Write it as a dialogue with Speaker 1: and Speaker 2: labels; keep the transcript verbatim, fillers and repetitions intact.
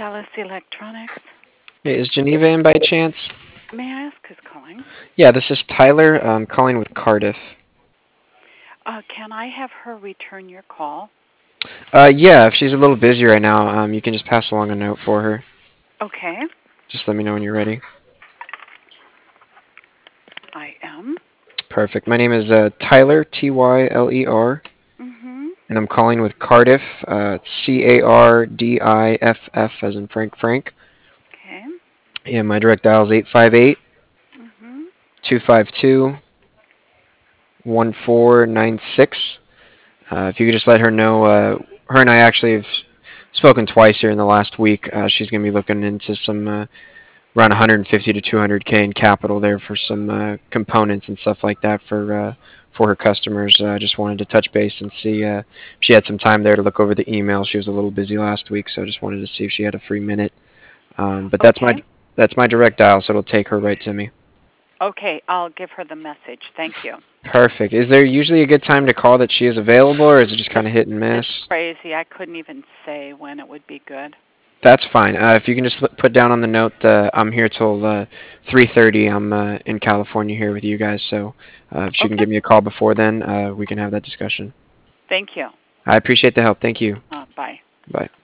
Speaker 1: Dallas Electronics.
Speaker 2: Hey, is Geneva in by chance?
Speaker 1: May I ask who's calling?
Speaker 2: Yeah, this is Tyler. I'm calling with Cardiff.
Speaker 1: Uh, can I have her return your call?
Speaker 2: Uh, yeah, if she's a little busy right now, um, you can just pass along a note for her.
Speaker 1: Okay,
Speaker 2: Just let me know when you're ready.
Speaker 1: I am.
Speaker 2: Perfect. My name is uh, Tyler, T Y L E R,
Speaker 1: Mm-hmm.
Speaker 2: and I'm calling with Cardiff, uh, C A R D I F F as in Frank Frank.
Speaker 1: Okay.
Speaker 2: And my direct dial is eight five eight,
Speaker 1: Mm-hmm.
Speaker 2: two five two, one four nine six. Uh, if you could just let her know, uh, her and I actually have spoken twice here in the last week. Uh, she's going to be looking into some uh, around one hundred fifty to two hundred k in capital there for some uh, components and stuff like that for uh, for her customers. I uh, just wanted to touch base and see uh, if she had some time there to look over the email. She was a little busy last week, so I just wanted to see if she had a free minute. Um, but that's my
Speaker 1: Okay.
Speaker 2: that's my direct dial, so it'll take her right to me.
Speaker 1: Okay, I'll give her the message. Thank you.
Speaker 2: Perfect. Is there usually a good time to call that she is available, or is it just kind
Speaker 1: It's
Speaker 2: of hit and
Speaker 1: it's
Speaker 2: miss?
Speaker 1: crazy. I couldn't even say when it would be good.
Speaker 2: That's fine. Uh, if you can just put down on the note, uh, I'm here till uh, three thirty. I'm uh, in California here with you guys, so uh, if she can
Speaker 1: Okay.
Speaker 2: give me a call before then, uh, we can have that discussion.
Speaker 1: Thank you.
Speaker 2: I appreciate the help. Thank you.
Speaker 1: Uh, bye.
Speaker 2: Bye.